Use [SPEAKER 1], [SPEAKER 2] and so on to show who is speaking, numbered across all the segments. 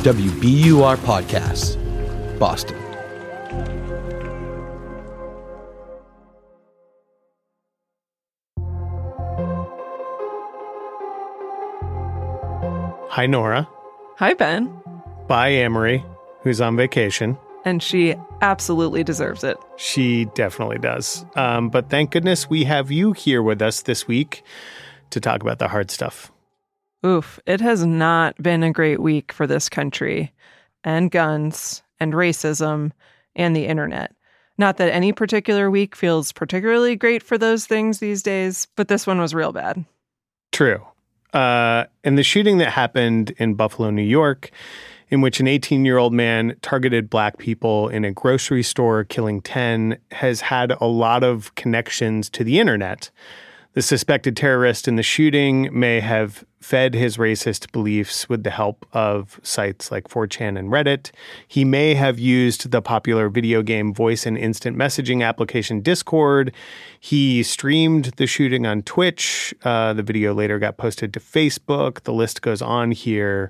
[SPEAKER 1] WBUR Podcasts, Boston.
[SPEAKER 2] Hi, Nora.
[SPEAKER 3] Hi, Ben.
[SPEAKER 2] Bye, Amory, who's on vacation.
[SPEAKER 3] And she absolutely deserves it.
[SPEAKER 2] She definitely does. But thank goodness we have you here with us this week to talk about the hard stuff.
[SPEAKER 3] Oof, it has not been a great week for this country, and guns, and racism, and the internet. Not that any particular week feels particularly great for those things these days, but this one was real bad.
[SPEAKER 2] True. And the shooting that happened in Buffalo, New York, in which an 18-year-old man targeted Black people in a grocery store, killing 10, has had a lot of connections to the internet. The suspected terrorist in the shooting may have fed his racist beliefs with the help of sites like 4chan and Reddit. He may have used the popular video game voice and instant messaging application Discord. He streamed the shooting on Twitch. The video later got posted to Facebook. The list goes on here.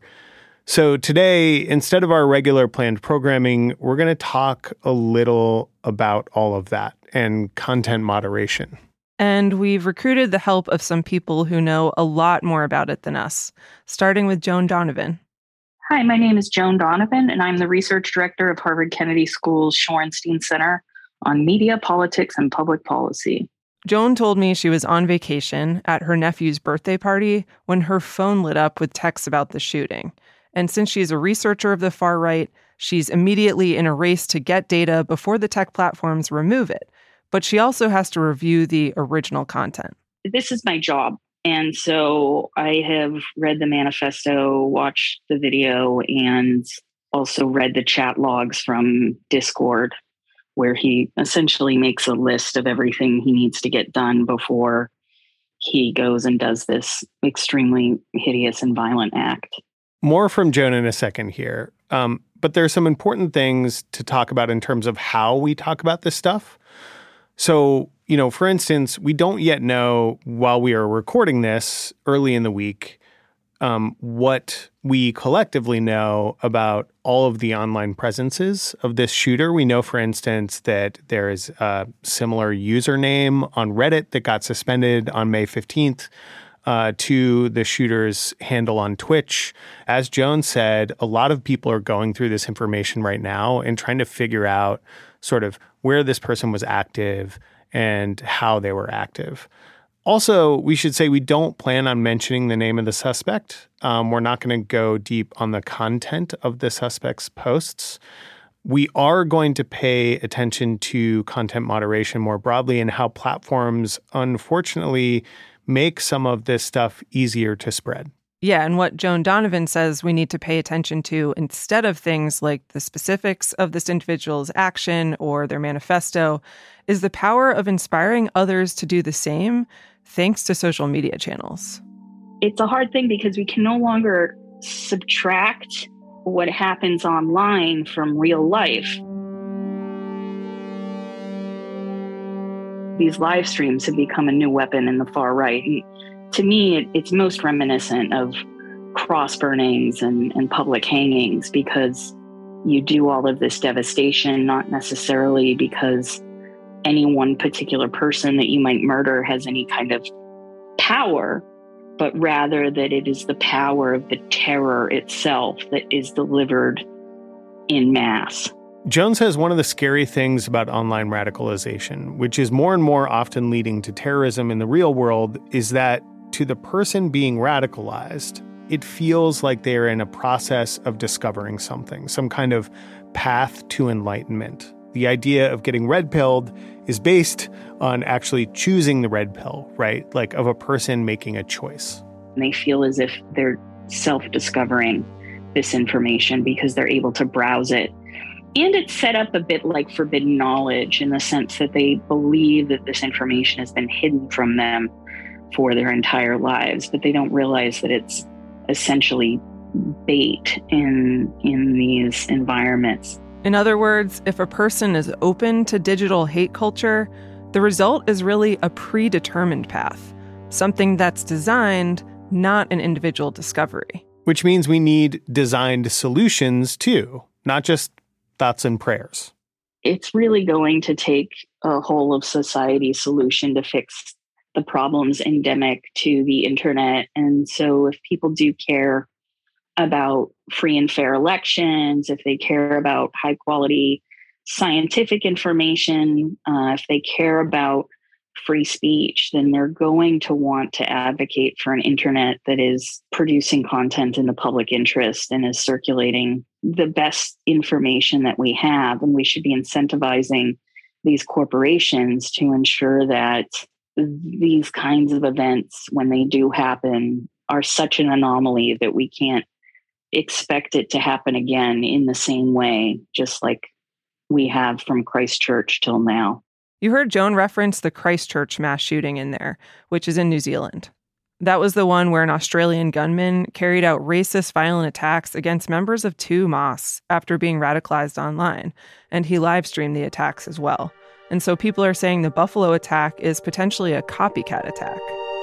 [SPEAKER 2] So today, instead of our regular planned programming, we're going to talk a little about all of that and content moderation.
[SPEAKER 3] And we've recruited the help of some people who know a lot more about it than us, starting with Joan Donovan.
[SPEAKER 4] Hi, my name is Joan Donovan, and I'm the research director of Harvard Kennedy School's Shorenstein Center on Media, Politics, and Public Policy.
[SPEAKER 3] Joan told me she was on vacation at her nephew's birthday party when her phone lit up with texts about the shooting. And since she's a researcher of the far right, she's immediately in a race to get data before the tech platforms remove it. But she also has to review the original content.
[SPEAKER 4] This is my job. And so I have read the manifesto, watched the video, and also read the chat logs from Discord, where he essentially makes a list of everything he needs to get done before he goes and does this extremely hideous and violent act.
[SPEAKER 2] More from Joan in a second here. But there's some important things to talk about in terms of how we talk about this stuff. So, for instance, we don't yet know, while we are recording this early in the week, what we collectively know about all of the online presences of this shooter. We know, for instance, that there is a similar username on Reddit that got suspended on May 15th to the shooter's handle on Twitch. As Joan said, a lot of people are going through this information right now and trying to figure out sort of where this person was active and how they were active. Also, we should say we don't plan on mentioning the name of the suspect. We're not going to go deep on the content of the suspect's posts. We are going to pay attention to content moderation more broadly and how platforms, unfortunately, make some of this stuff easier to spread.
[SPEAKER 3] Yeah, and what Joan Donovan says we need to pay attention to instead of things like the specifics of this individual's action or their manifesto is the power of inspiring others to do the same thanks to social media channels.
[SPEAKER 4] It's a hard thing because we can no longer subtract what happens online from real life. These live streams have become a new weapon in the far right. To me, it's most reminiscent of cross burnings and public hangings because you do all of this devastation, not necessarily because any one particular person that you might murder has any kind of power, but rather that it is the power of the terror itself that is delivered in mass.
[SPEAKER 2] Joan says one of the scary things about online radicalization, which is more and more often leading to terrorism in the real world, is that to the person being radicalized, it feels like they're in a process of discovering something, some kind of path to enlightenment. The idea of getting red-pilled is based on actually choosing the red pill, right? Like of a person making a choice.
[SPEAKER 4] And they feel as if they're self-discovering this information because they're able to browse it. And it's set up a bit like forbidden knowledge in the sense that they believe that this information has been hidden from them for their entire lives, but they don't realize that it's essentially bait in these environments.
[SPEAKER 3] In other words, if a person is open to digital hate culture, the result is really a predetermined path, something that's designed, not an individual discovery.
[SPEAKER 2] which means we need designed solutions too, not just thoughts and prayers.
[SPEAKER 4] It's really going to take a whole of society solution to fix the problems endemic to the internet. And so if people do care about free and fair elections, if they care about high quality scientific information, if they care about free speech, then they're going to want to advocate for an internet that is producing content in the public interest and is circulating the best information that we have. And we should be incentivizing these corporations to ensure that these kinds of events, when they do happen, are such an anomaly that we can't expect it to happen again in the same way, just like we have from Christchurch till now.
[SPEAKER 3] You heard Joan reference the Christchurch mass shooting in there, which is in New Zealand. That was the one where an Australian gunman carried out racist, violent attacks against members of 2 mosques after being radicalized online, and he live-streamed the attacks as well. And so people are saying the Buffalo attack is potentially a copycat attack.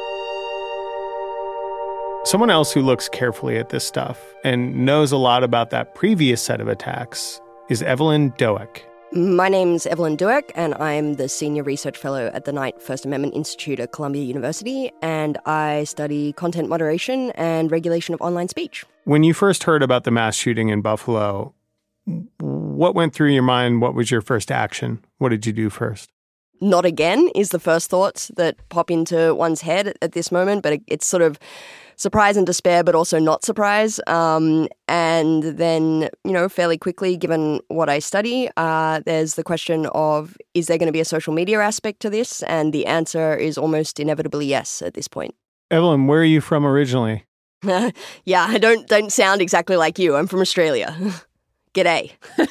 [SPEAKER 2] Someone else who looks carefully at this stuff and knows a lot about that previous set of attacks is Evelyn Douek.
[SPEAKER 5] My name's Evelyn Douek, and I'm the Senior Research Fellow at the Knight First Amendment Institute at Columbia University, and I study content moderation and regulation of online speech.
[SPEAKER 2] When you first heard about the mass shooting in Buffalo, what went through your mind? What was your first action? What did you do first?
[SPEAKER 5] Not again is the first thoughts that pop into one's head at this moment, but it's sort of surprise and despair, but also not surprise. And then, fairly quickly, given what I study, there's the question of, is there going to be a social media aspect to this? And the answer is almost inevitably yes at this point.
[SPEAKER 2] Evelyn, where are you from originally?
[SPEAKER 5] Yeah, I don't sound exactly like you. I'm from Australia. G'day.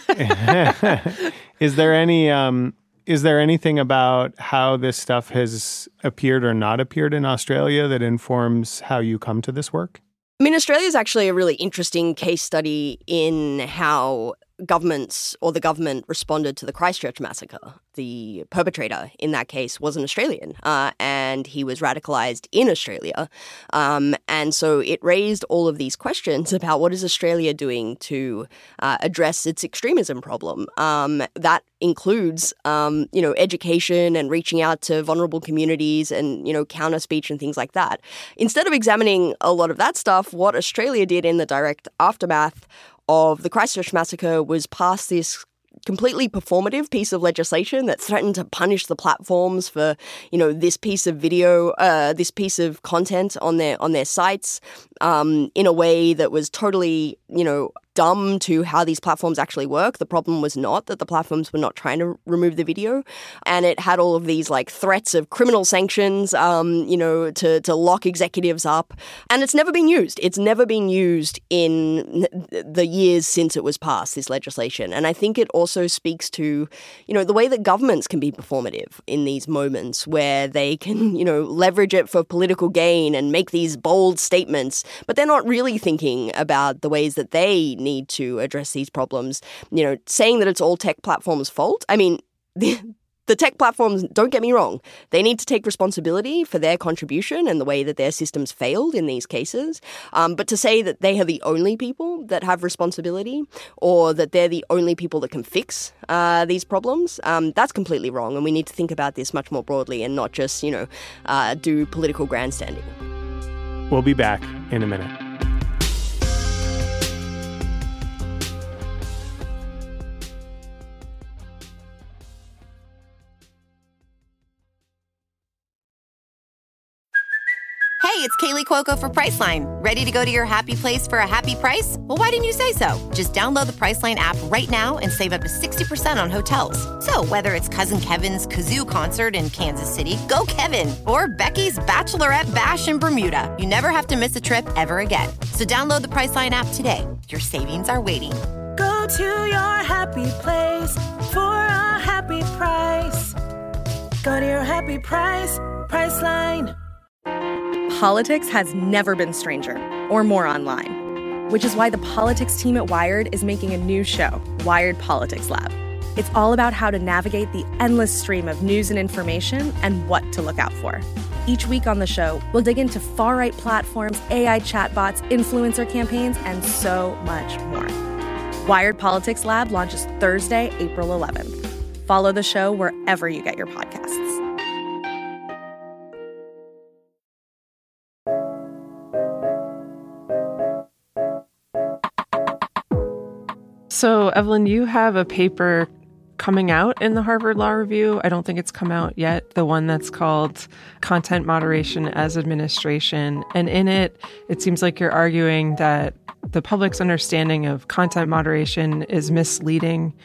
[SPEAKER 2] Is there anything about how this stuff has appeared or not appeared in Australia that informs how you come to this work?
[SPEAKER 5] I mean, Australia is actually a really interesting case study in how governments or the government responded to the Christchurch massacre. The perpetrator in that case was an Australian, and he was radicalized in Australia. And so it raised all of these questions about what is Australia doing to address its extremism problem. That includes, education and reaching out to vulnerable communities and, counter speech and things like that. Instead of examining a lot of that stuff, what Australia did in the direct aftermath of the Christchurch massacre was pass this completely performative piece of legislation that threatened to punish the platforms for, this piece of video, this piece of content on their sites, in a way that was totally, dumb to how these platforms actually work. The problem was not that the platforms were not trying to remove the video, and it had all of these threats of criminal sanctions, to lock executives up, and it's never been used. It's never been used in the years since it was passed, this legislation. And I think it also speaks to, the way that governments can be performative in these moments where they can, leverage it for political gain and make these bold statements, but they're not really thinking about the ways that they need to address these problems. Saying that it's all tech platforms' fault. I mean, the tech platforms, don't get me wrong, they need to take responsibility for their contribution and the way that their systems failed in these cases. But to say that they are the only people that have responsibility or that they're the only people that can fix these problems, that's completely wrong. And we need to think about this much more broadly and not just, do political grandstanding.
[SPEAKER 2] We'll be back in a minute.
[SPEAKER 6] Hey, it's Kaylee Cuoco for Priceline. Ready to go to your happy place for a happy price? Well, why didn't you say so? Just download the Priceline app right now and save up to 60% on hotels. So whether it's Cousin Kevin's Kazoo Concert in Kansas City, go Kevin, or Becky's Bachelorette Bash in Bermuda, you never have to miss a trip ever again. So download the Priceline app today. Your savings are waiting.
[SPEAKER 7] Go to your happy place for a happy price. Go to your happy price, Priceline.
[SPEAKER 8] Politics has never been stranger or more online, which is why the politics team at Wired is making a new show, Wired Politics Lab. It's all about how to navigate the endless stream of news and information and what to look out for. Each week on the show, we'll dig into far-right platforms, AI chatbots, influencer campaigns, and so much more. Wired Politics Lab launches Thursday, April 11th. Follow the show wherever you get your podcasts.
[SPEAKER 3] So, Evelyn, you have a paper coming out in the Harvard Law Review. I don't think it's come out yet. The one that's called Content Moderation as Administration. And in it, it seems like you're arguing that the public's understanding of content moderation is misleading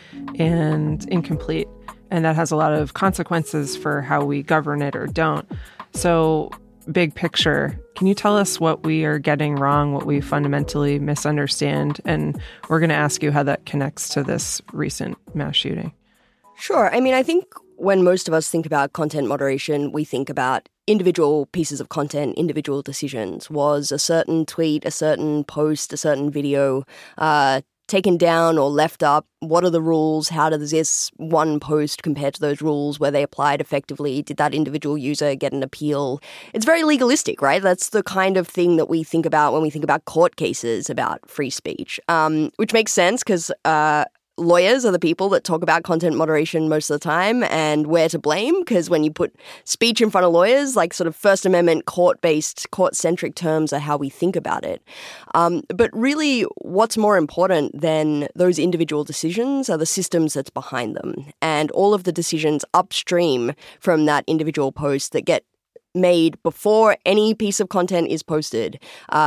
[SPEAKER 3] and incomplete. And that has a lot of consequences for how we govern it or don't. So, big picture, can you tell us what we are getting wrong, what we fundamentally misunderstand? And we're going to ask you how that connects to this recent mass shooting.
[SPEAKER 5] Sure. I mean, I think when most of us think about content moderation, we think about individual pieces of content, individual decisions. Was a certain tweet, a certain post, a certain video taken down or left up? What are the rules? How does this one post compare to those rules? Were they applied effectively? Did that individual user get an appeal? It's very legalistic, right? That's the kind of thing that we think about when we think about court cases about free speech, which makes sense because lawyers are the people that talk about content moderation most of the time, and we're to blame because when you put speech in front of lawyers, like sort of First Amendment court-based, court-centric terms are how we think about it. But really, what's more important than those individual decisions are the systems that's behind them, and all of the decisions upstream from that individual post that get made before any piece of content is posted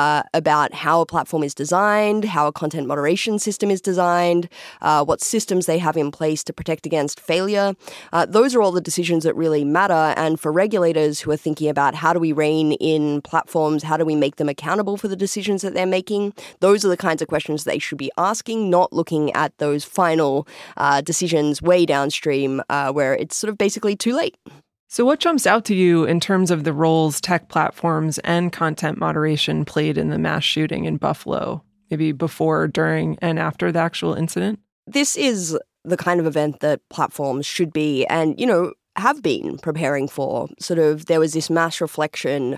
[SPEAKER 5] about how a platform is designed, how a content moderation system is designed, what systems they have in place to protect against failure. Those are all the decisions that really matter. And for regulators who are thinking about how do we rein in platforms, how do we make them accountable for the decisions that they're making, those are the kinds of questions they should be asking, not looking at those final decisions way downstream where it's sort of basically too late.
[SPEAKER 3] So what jumps out to you in terms of the roles tech platforms and content moderation played in the mass shooting in Buffalo, maybe before, during, and after the actual incident? This
[SPEAKER 5] is the kind of event that platforms should be and, have been preparing for. Sort of there was this mass reflection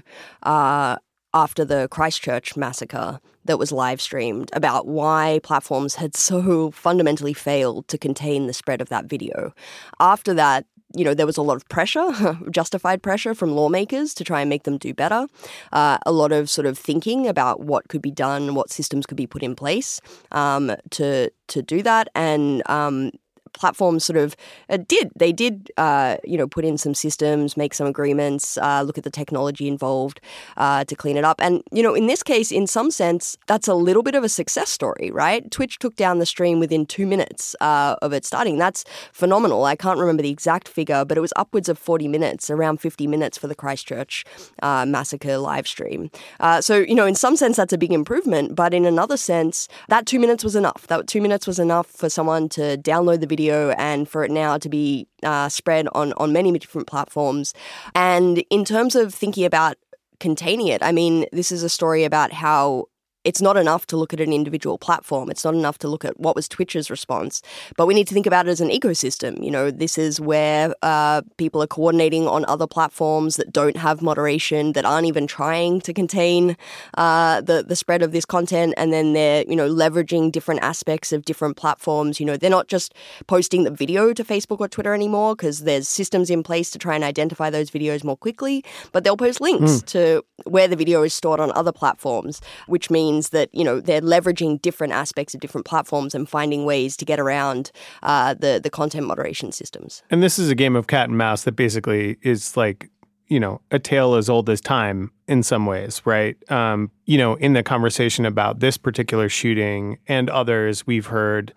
[SPEAKER 5] after the Christchurch massacre that was live streamed about why platforms had so fundamentally failed to contain the spread of that video. After that, there was a lot of pressure, justified pressure from lawmakers to try and make them do better. A lot of sort of thinking about what could be done, what systems could be put in place to do that. And platforms sort of did put in some systems, make some agreements, look at the technology involved to clean it up. And, in this case, in some sense, that's a little bit of a success story, right? Twitch took down the stream within 2 minutes of it starting. That's phenomenal. I can't remember the exact figure, but it was upwards of 40 minutes, around 50 minutes for the Christchurch massacre live stream. So, in some sense, that's a big improvement. But in another sense, that 2 minutes was enough. That 2 minutes was enough for someone to download the video and for it now to be spread on many different platforms. And in terms of thinking about containing it, I mean, this is a story about how it's not enough to look at an individual platform. It's not enough to look at what was Twitch's response, but we need to think about it as an ecosystem. This is where people are coordinating on other platforms that don't have moderation, that aren't even trying to contain the spread of this content, and then they're leveraging different aspects of different platforms. They're not just posting the video to Facebook or Twitter anymore because there's systems in place to try and identify those videos more quickly, but they'll post links to where the video is stored on other platforms, which means that, they're leveraging different aspects of different platforms and finding ways to get around the content moderation systems.
[SPEAKER 2] And this is a game of cat and mouse that basically is like, a tale as old as time in some ways, right? In the conversation about this particular shooting and others, we've heard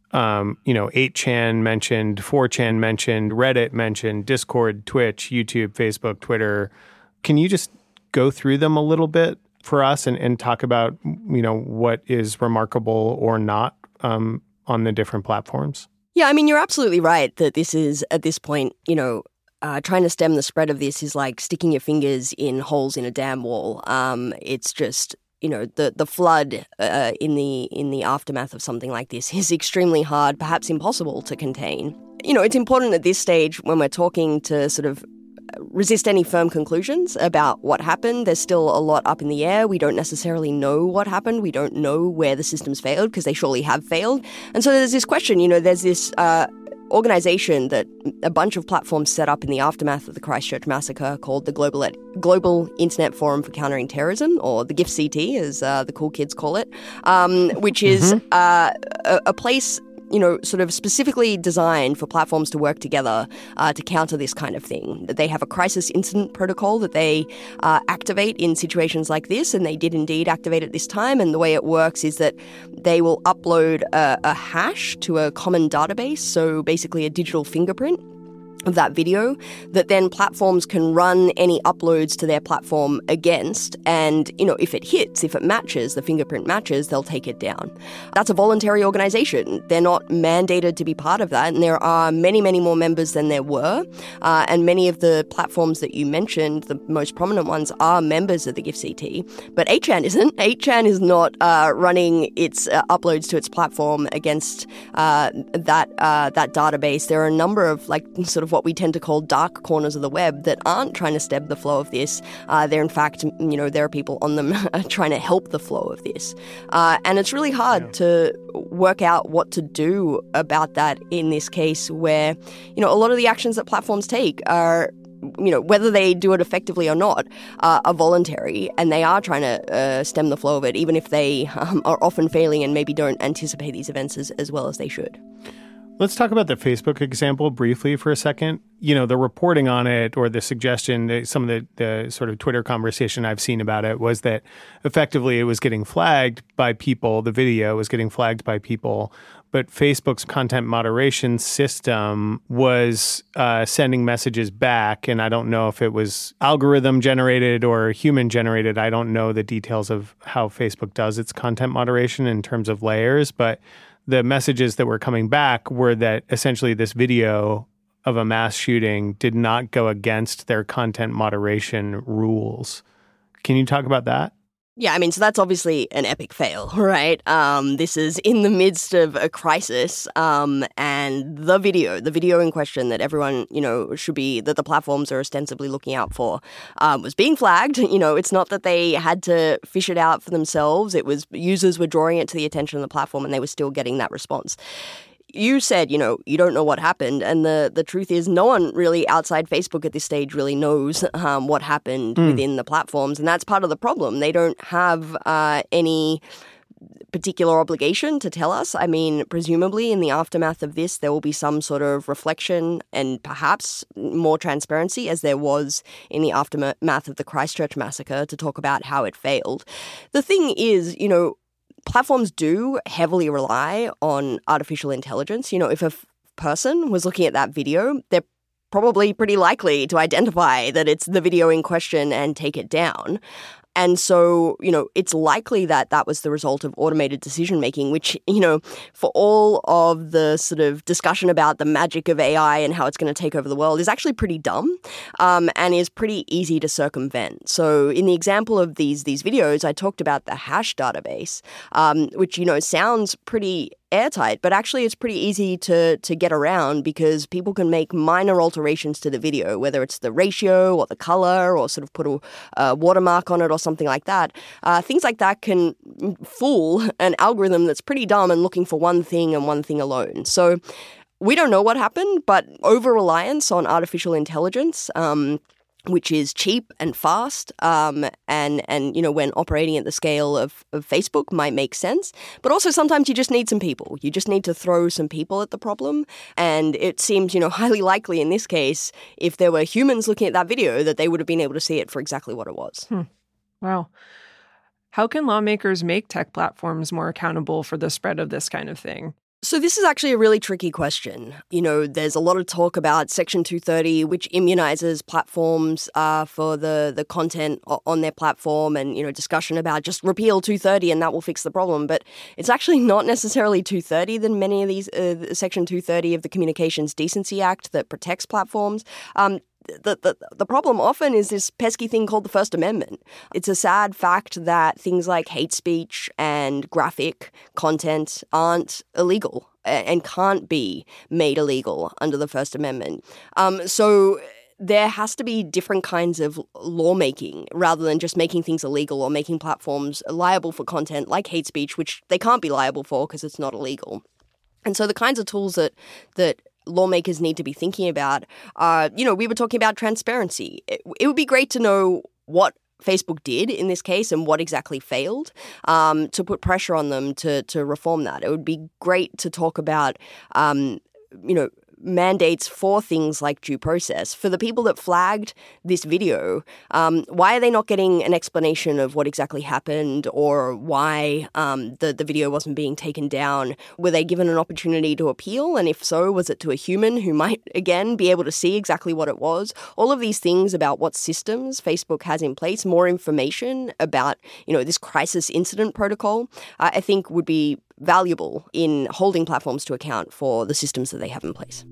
[SPEAKER 2] 8chan mentioned, 4chan mentioned, Reddit mentioned, Discord, Twitch, YouTube, Facebook, Twitter. Can you just go through them a little bit for us and talk about, what is remarkable or not on the different platforms?
[SPEAKER 5] Yeah, I mean, you're absolutely right that this is, at this point, trying to stem the spread of this is like sticking your fingers in holes in a dam wall. It's just, the flood in the aftermath of something like this is extremely hard, perhaps impossible to contain. It's important at this stage when we're talking to sort of resist any firm conclusions about what happened. There's still a lot up in the air. We don't necessarily know what happened. We don't know where the systems failed, because they surely have failed. And so there's this question, there's this organization that a bunch of platforms set up in the aftermath of the Christchurch massacre called the Global Internet Forum for Countering Terrorism, or the GIFCT, as the cool kids call it, which is a place sort of specifically designed for platforms to work together to counter this kind of thing. They have a crisis incident protocol that they activate in situations like this, and they did indeed activate it this time. And the way it works is that they will upload a hash to a common database, so basically a digital fingerprint of that video that then platforms can run any uploads to their platform against. And, if it matches, the fingerprint matches, they'll take it down. That's a voluntary organization. They're not mandated to be part of that. And there are many, many more members than there were. And many of the platforms that you mentioned, the most prominent ones, are members of the GIFCT. But 8chan isn't. 8chan is not running its uploads to its platform against that database. There are a number of sort of what we tend to call dark corners of the web that aren't trying to stem the flow of this. They're in fact, there are people on them trying to help the flow of this. And it's really hard to work out what to do about that in this case where, a lot of the actions that platforms take are, whether they do it effectively or not, are voluntary, and they are trying to stem the flow of it, even if they are often failing and maybe don't anticipate these events as well as they should.
[SPEAKER 2] Let's talk about the Facebook example briefly for a second. The reporting on it, or the suggestion, some of the sort of Twitter conversation I've seen about it was that effectively it was getting flagged by people. The video was getting flagged by people, but Facebook's content moderation system was sending messages back. And I don't know if it was algorithm generated or human generated. I don't know the details of how Facebook does its content moderation in terms of layers, but the messages that were coming back were that essentially this video of a mass shooting did not go against their content moderation rules. Can you talk about that?
[SPEAKER 5] Yeah, so that's obviously an epic fail, right? This is in the midst of a crisis, and the video in question that everyone, should be, that the platforms are ostensibly looking out for, was being flagged. It's not that they had to fish it out for themselves. It was users were drawing it to the attention of the platform, and they were still getting that response. You said, you don't know what happened. And the truth is no one really outside Facebook at this stage really knows what happened within the platforms. And that's part of the problem. They don't have any particular obligation to tell us. Presumably in the aftermath of this, there will be some sort of reflection and perhaps more transparency, as there was in the aftermath of the Christchurch massacre, to talk about how it failed. The thing is, platforms do heavily rely on artificial intelligence. If a person was looking at that video, they're probably pretty likely to identify that it's the video in question and take it down. And so, it's likely that that was the result of automated decision-making, which, for all of the sort of discussion about the magic of AI and how it's going to take over the world, is actually pretty dumb and is pretty easy to circumvent. So in the example of these videos, I talked about the hash database, which, sounds pretty airtight, but actually it's pretty easy to get around because people can make minor alterations to the video, whether it's the ratio or the color or sort of put a watermark on it or something like that. Things like that can fool an algorithm that's pretty dumb and looking for one thing and one thing alone. So we don't know what happened, but over-reliance on artificial intelligence, which is cheap and fast, and when operating at the scale of Facebook might make sense. But also sometimes you just need some people. You just need to throw some people at the problem. And it seems, highly likely in this case, if there were humans looking at that video, that they would have been able to see it for exactly what it was.
[SPEAKER 3] Wow. How can lawmakers make tech platforms more accountable for the spread of this kind of thing?
[SPEAKER 5] So this is actually a really tricky question. There's a lot of talk about Section 230, which immunizes platforms for the content on their platform, and, discussion about just repeal 230 and that will fix the problem. But it's actually not necessarily 230 than many of these, Section 230 of the Communications Decency Act that protects platforms. The problem often is this pesky thing called the First Amendment. It's a sad fact that things like hate speech and graphic content aren't illegal and can't be made illegal under the First Amendment. So there has to be different kinds of lawmaking rather than just making things illegal or making platforms liable for content like hate speech, which they can't be liable for because it's not illegal. And so the kinds of tools that lawmakers need to be thinking about are, we were talking about transparency. It would be great to know what Facebook did in this case and what exactly failed, to put pressure on them to reform that. It would be great to talk about, mandates for things like due process. For the people that flagged this video, why are they not getting an explanation of what exactly happened or why the video wasn't being taken down? Were they given an opportunity to appeal? And if so, was it to a human who might, again, be able to see exactly what it was? All of these things about what systems Facebook has in place, more information about, this crisis incident protocol, I think would be valuable in holding platforms to account for the systems that they have in place.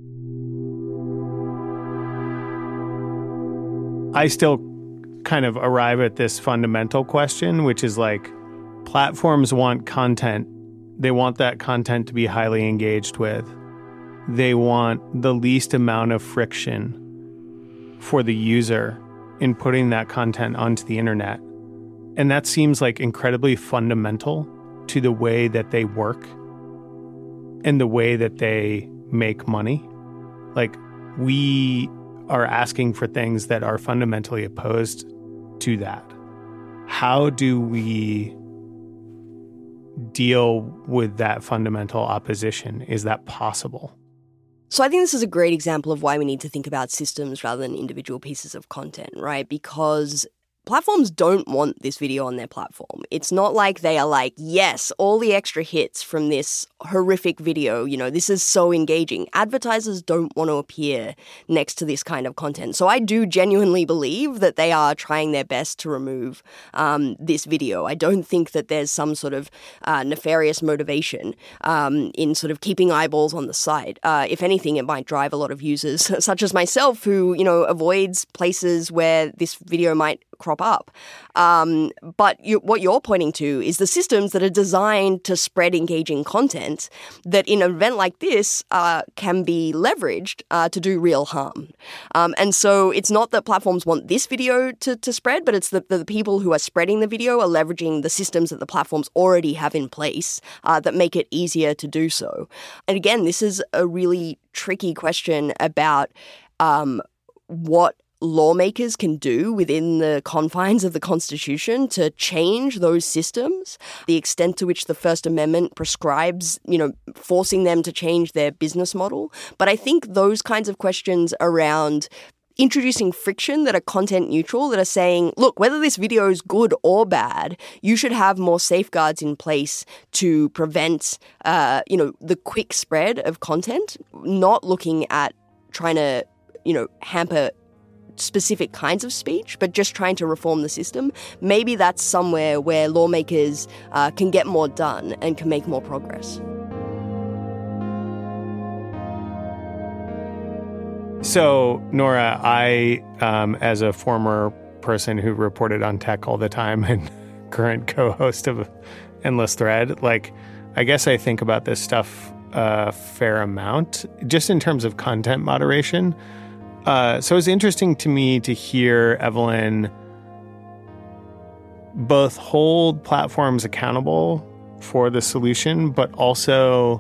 [SPEAKER 2] I still kind of arrive at this fundamental question, which is like, platforms want content. They want that content to be highly engaged with. They want the least amount of friction for the user in putting that content onto the internet. And that seems like incredibly fundamental to the way that they work and the way that they make money. Like, we are asking for things that are fundamentally opposed to that. How do we deal with that fundamental opposition? Is that possible?
[SPEAKER 5] So I think this is a great example of why we need to think about systems rather than individual pieces of content, right? Because platforms don't want this video on their platform. It's not like they are like, yes, all the extra hits from this horrific video, this is so engaging. Advertisers don't want to appear next to this kind of content. So I do genuinely believe that they are trying their best to remove this video. I don't think that there's some sort of nefarious motivation in sort of keeping eyeballs on the site. If anything, it might drive a lot of users, such as myself, who, avoids places where this video might crop up. But what you're pointing to is the systems that are designed to spread engaging content that in an event like this can be leveraged to do real harm. And so it's not that platforms want this video to spread, but it's the people who are spreading the video are leveraging the systems that the platforms already have in place that make it easier to do so. And again, this is a really tricky question about what lawmakers can do within the confines of the Constitution to change those systems, the extent to which the First Amendment prescribes, forcing them to change their business model. But I think those kinds of questions around introducing friction that are content neutral, that are saying, look, whether this video is good or bad, you should have more safeguards in place to prevent, the quick spread of content, not looking at trying to, hamper specific kinds of speech, but just trying to reform the system. Maybe that's somewhere where lawmakers can get more done and can make more progress.
[SPEAKER 2] So, Nora, I, as a former person who reported on tech all the time and current co-host of Endless Thread, I guess I think about this stuff a fair amount, just in terms of content moderation. So it's interesting to me to hear Evelyn both hold platforms accountable for the solution, but also,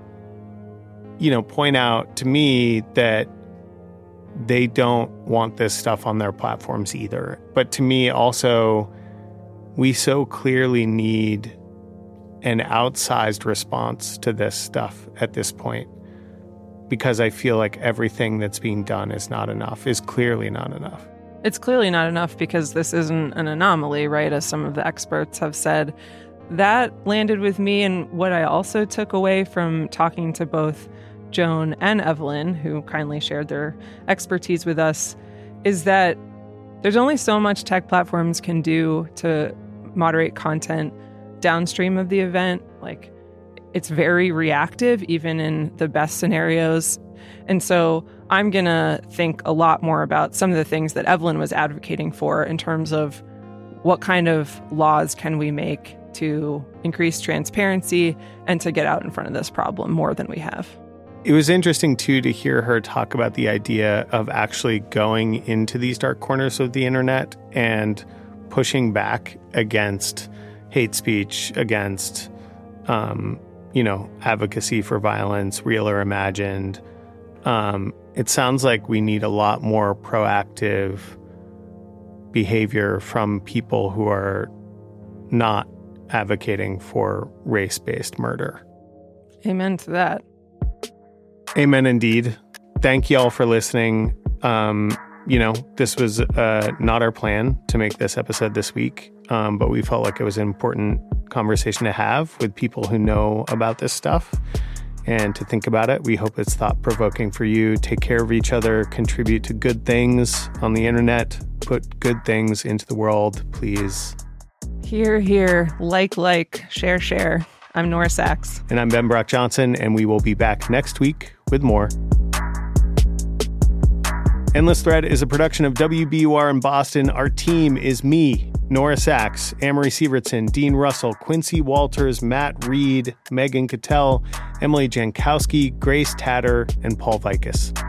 [SPEAKER 2] point out to me that they don't want this stuff on their platforms either. But to me also, we so clearly need an outsized response to this stuff at this point, because I feel like everything that's being done is clearly not enough.
[SPEAKER 3] It's clearly not enough because this isn't an anomaly, right? As some of the experts have said. That landed with me, and what I also took away from talking to both Joan and Evelyn, who kindly shared their expertise with us, is that there's only so much tech platforms can do to moderate content downstream of the event. It's very reactive, even in the best scenarios. And so I'm going to think a lot more about some of the things that Evelyn was advocating for in terms of what kind of laws can we make to increase transparency and to get out in front of this problem more than we have.
[SPEAKER 2] It was interesting, too, to hear her talk about the idea of actually going into these dark corners of the internet and pushing back against hate speech, against, advocacy for violence, real or imagined. It sounds like we need a lot more proactive behavior from people who are not advocating for race-based murder.
[SPEAKER 3] Amen to that.
[SPEAKER 2] Amen indeed. Thank you all for listening. This was not our plan to make this episode this week, but we felt like it was an important conversation to have with people who know about this stuff and to think about it. We hope it's thought-provoking for you. Take care of each other, contribute to good things on the internet, put good things into the world, please.
[SPEAKER 3] Hear, hear, like, share, share. I'm Nora Sachs.
[SPEAKER 2] And I'm Ben Brock Johnson, and we will be back next week with more. Endless Thread is a production of WBUR in Boston. Our team is me, Nora Sachs, Amory Sievertson, Dean Russell, Quincy Walters, Matt Reed, Megan Cattell, Emily Jankowski, Grace Tatter, and Paul Vicus.